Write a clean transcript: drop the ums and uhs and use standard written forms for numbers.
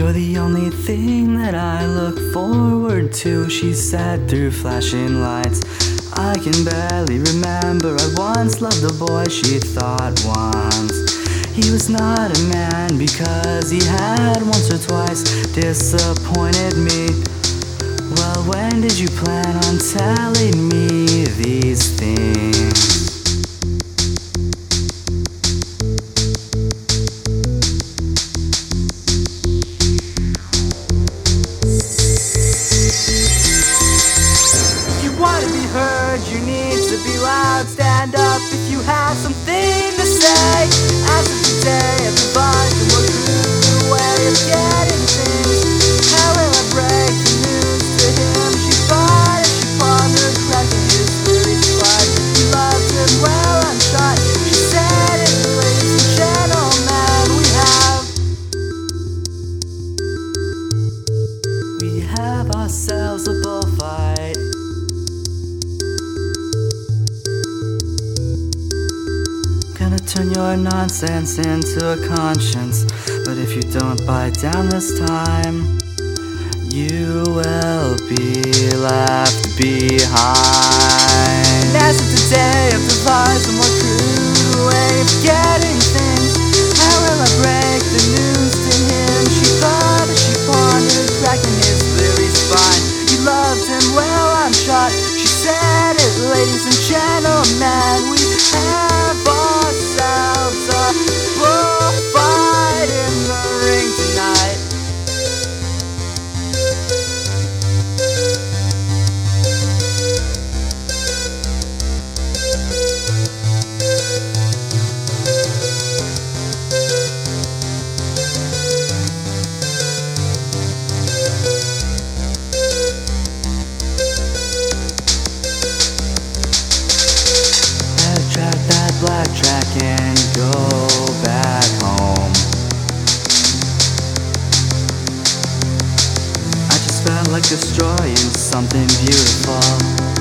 You're the only thing that I look forward to, she said through flashing lights. I can barely remember I once loved a boy she thought once. He was not a man because he had once or twice disappointed me. Well, when did you plan on telling me these things? You need to be loud, stand up if you have something to say. As of today, everybody's a more crude way of getting things. How will I break the news to him? She fought and she pondered, cracking his very spine. He loved him well, I'm shot. She said it, ladies and gentlemen, we have ourselves a bullfight. Gonna turn your nonsense into a conscience, but if you don't bite down this time, you will be left behind. As of today, I've devised a more crude way of getting things. How will I break the news to him? She thought as she pondered, cracking his very spine. He loved him well, I'm shot. She said it, ladies and gentlemen, we have ourselves a bullfight in the ring tonight. Black track and go back home. I just felt like destroying something beautiful.